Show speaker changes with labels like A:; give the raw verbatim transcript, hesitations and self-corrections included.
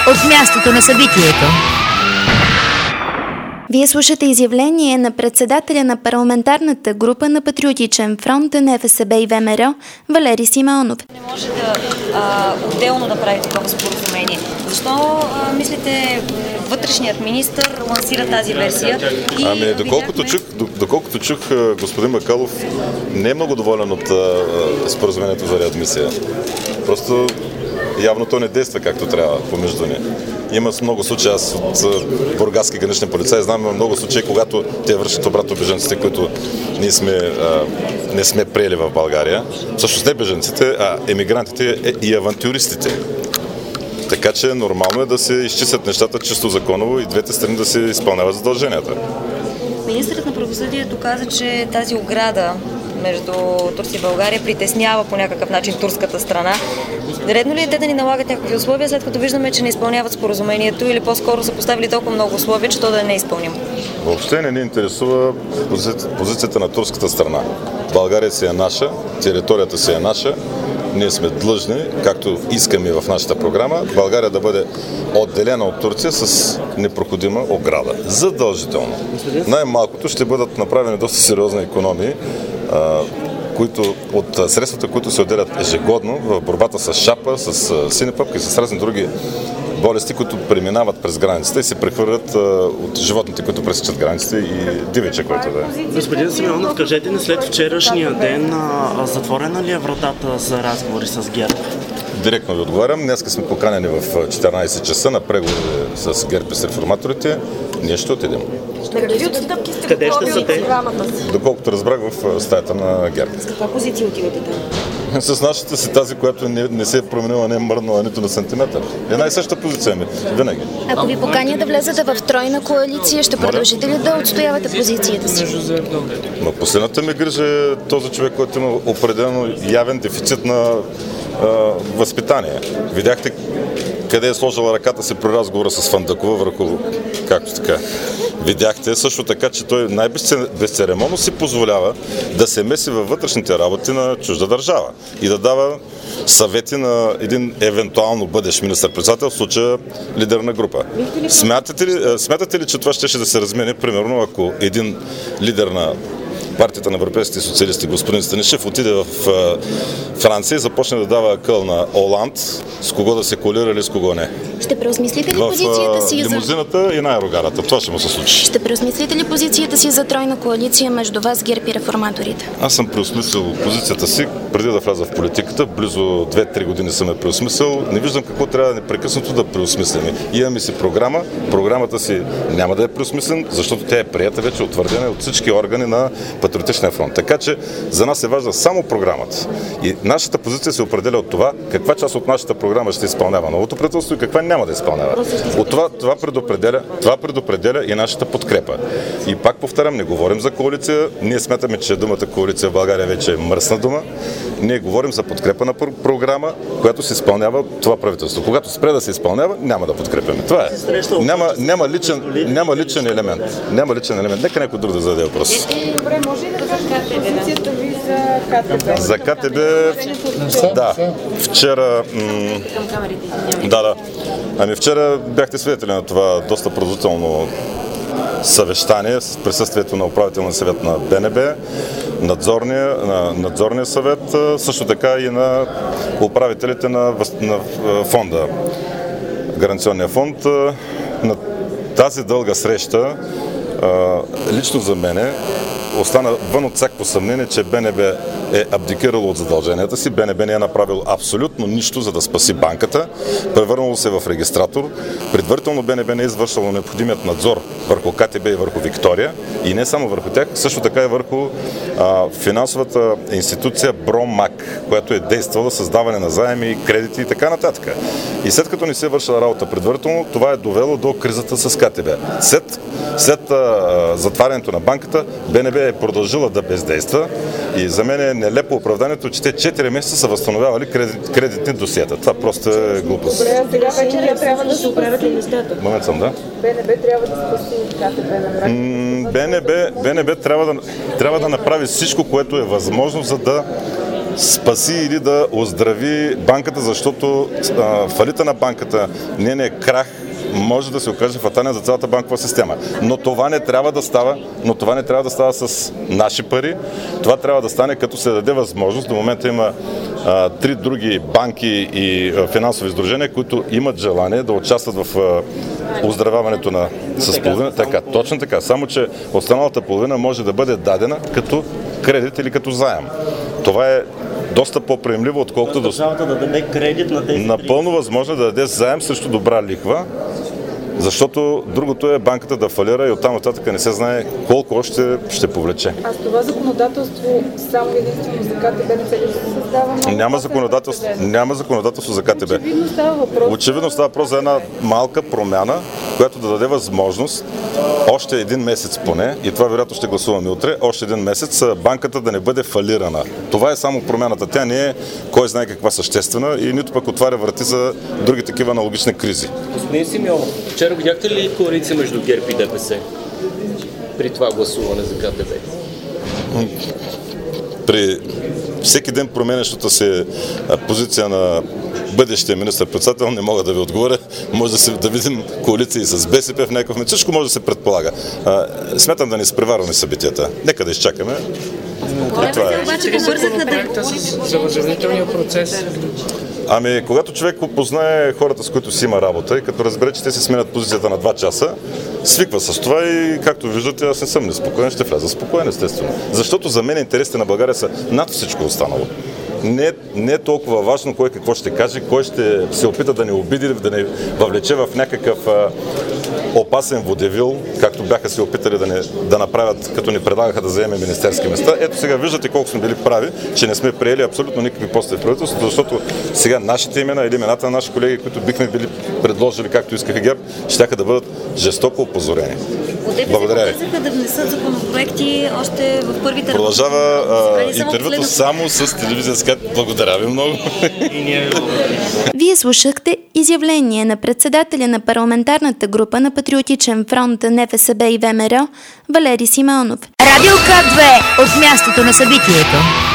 A: от мястото на събитието.
B: Вие слушате изявление на председателя на парламентарната група на Патриотичен фронт, Н Ф С Б и В М Р Валери Симеонов.
C: Не може да а, отделно да прави такова споразумение. Защо а, мислите вътрешният министър лансира тази версия? И
D: ами, доколкото,
C: видяхме...
D: чух, доколкото чух, господин Бакалов не е много доволен от а, споразумението за реадмисия. Просто явно то не действа както трябва помежду ни. Има много случаи, аз от бургаски гранични полицаи знам много случаи, когато те връщат обратно бежанците, които ние сме, а, не сме приели в България. Всъщност не бежанците, а емигрантите и авантюристите. Така че нормално е да се изчистят нещата чисто законово и двете страни да се изпълняват задълженията.
C: Министърът на правосъдието каза, че тази ограда между Турция и България притеснява по някакъв начин турската страна. Редно ли е те да ни налагат някакви условия, след като виждаме, че не изпълняват споразумението, или по-скоро са поставили толкова много условия, че то да не е изпълнимо?
D: Въобще не ни интересува позицията на турската страна. България си е наша, територията си е наша. Ние сме длъжни, както искаме в нашата програма, България да бъде отделена от Турция с непроходима ограда. Задължително. Най-малкото ще бъдат направени доста сериозни икономии, които, от средствата, които се отделят ежегодно в борбата с шапа, с синя пъпка и с разни други болести, които преминават през границата и се прехвърлят от животните, които пресичат границите и дивеча, който да е.
E: Господин Симеонов, кажете ни, след вчерашния ден а, затворена ли е вратата за разговори с ГЕРБ?
D: Директно ви отговарям. Днес сме поканени в четиринайсет часа на преговори с ГЕРБ и с реформаторите. Ние ще отидем.
E: Къде ще са те?
D: Доколкото разбрах, в стаята на ГЕРБ.
C: С каква позиция отивате там?
D: С нашата си тази, която не, не се е променила, не е мръднала нито на сантиметър. Една и съща позиция ми. Винаги.
B: Ако ви поканя да влезете в тройна коалиция, ще продължите ли да отстоявате позицията си?
D: Но последната ми грижа е този човек, който има определено явен дефицит на а, възпитание. Видяхте къде е сложила ръката си при разговора с Фандъкова върху, както така. Видяхте също така, че той най-безцеремонно си позволява да се меси във вътрешните работи на чужда държава и да дава съвети на един евентуално бъдещ министър-председател, в случая лидер на група. Смятате ли, смятате ли, че това ще, ще да се размени, примерно, ако един лидер на партията на европейските социалисти, господин Станишев, отиде в Франция и започне да дава акъл на Оланд, с кого да се колира или с кого не?
B: Ще преосмислите ли
D: в,
B: позицията си
D: за... лимузината и на аерогарата. Това ще му се случи.
B: Ще преосмислите ли позицията си за тройна коалиция между вас, ГЕРБ и реформаторите?
D: Аз съм преосмислил позицията си преди да вляза в политиката. Близо две-три години съм я преосмислил. Не виждам какво трябва непрекъснато да преосмислим. Имаме си програма. Програмата си няма да е преосмислен, защото тя е приета вече, утвърдена от всички органи на Патриотичния фронт. Така че за нас е важна само програмата. И нашата позиция се определя от това каква част от нашата програма ще изпълнява новото правителство и каква няма да изпълнява. От това, това, предопределя, това предопределя и нашата подкрепа. И пак повтарям, не говорим за коалиция. Ние смятаме, че думата коалиция в България вече е мръсна дума. Ние говорим за подкрепа на програма, която се изпълнява това правителство. Когато спре да се изпълнява, няма да подкрепяме. Това е. Няма, няма, личен, няма личен елемент. Няма личен елемент. Нека някой друг да зададе въпрос.
F: Добре, може ли да кажете позицията ви за КТБ?
D: За КТБ, да. Вчера... М- да, да. Ами вчера бяхте свидетели на това доста продължително съвещание с присъствието на управителния съвет на Б Н Б, надзорния, на надзорния съвет, също така и на управителите на, на фонда, гаранционния фонд. На тази дълга среща, лично за мене, остана вън от всяко съмнение, че Б Н Б е абдикирало от задълженията си. Б Н Б не е направил абсолютно нищо, за да спаси банката. Превърнало се в регистратор. Предварително Б Н Б не е извършвало необходимият надзор върху К Т Б и върху Виктория. И не само върху тях, също така и върху а, финансовата институция Бромак, която е действала създаване на заеми, кредити и така нататък. И след като не се е вършила работа предварително, това е довело до кризата с К Т Б. След, след а, затварянето на банката, Б Н Б е продължила да бездейства и за мен е нелепо оправданието, че те четири месеца са възстановявали кредит, кредитни досиета. Това просто е глупост.
F: Добре, сега вече тя трябва да се оправят ли нещата?
D: Момент съм, да.
F: Б Н Б трябва да спаси К Т Б на мрак.
D: Б Н Б, Б Н Б трябва да, трябва да направи всичко, което е възможно, за да спаси или да оздрави банката, защото а, фалита на банката, нейният крах може да се окаже фатален за цялата банкова система. Но това не трябва да става, но това не трябва да става с наши пари. Това трябва да стане като се даде възможност. До момента има а, три други банки и а, финансови сдружения, които имат желание да участват в а, оздравяването на с половина. Така, точно така. Само че останалата половина може да бъде дадена като кредит или като заем. Това е доста по-приемливо, отколкото
E: държавата да даде кредит на тези.
D: Напълно възможно да даде заем срещу добра лихва, защото другото е банката да фалира и оттам нататък не се знае колко още ще повлече.
F: А с това законодателство само единствено за КТБ не се ли създава?
D: Няма законодателство, няма законодателство за КТБ.
F: Очевидно става въпрос.
D: Очевидно става въпрос за една малка промяна, която да даде възможност още един месец поне, и това вероятно ще гласуваме утре, още един месец банката да не бъде фалирана. Това е само промяната. Тя не е кой знае каква съществена и нито пък отваря врати за други такива аналогични кризи.
G: Господин Симеонов, вчера видяхте ли коалиция между ГЕРБ и ДПС при това гласуване за КТБ?
D: При всеки ден променящата се позиция на бъдещия министър-председател не мога да ви отговоря. Може да, се, да видим коалиции с БСП в някакъв момент. Всичко може да се предполага. А, смятам да не изпреварваме събитията. Нека да изчакаме.
C: Това е. Обаче побързаха да...
H: За възродителния процес.
D: Ами, когато човек познае хората, с които си има работа и като разбере, че те се сменят позицията на два часа, свиква с това и, както виждате, аз не съм неспокоен, ще вляза спокоен, естествено. Защото за мен интересите на България са над всичко останало. Не, не е толкова важно кой какво ще каже, кой ще се опита да не обиди, да не въвлече в някакъв а, опасен водевил, както бяха се опитали да, не, да направят, като ни предлагаха да заемем министерски места. Ето сега виждате колко сме били прави, че не сме приели абсолютно никакви постове в правителството, защото сега нашите имена или имената на наши колеги, които бихме били предложили, както искаха ГЕРБ, щяха да бъдат жестоко опозорени. Благодаря ви.
C: Да внесат законопроекти още в първите...
D: Продължава а, интервюто само с телевизия СКАТ. Благодаря ви много.
B: Вие слушахте изявление на председателя на парламентарната група на Патриотичен фронт НФСБ и ВМРО Валери Симеонов.
A: Радио К две от мястото на събитието.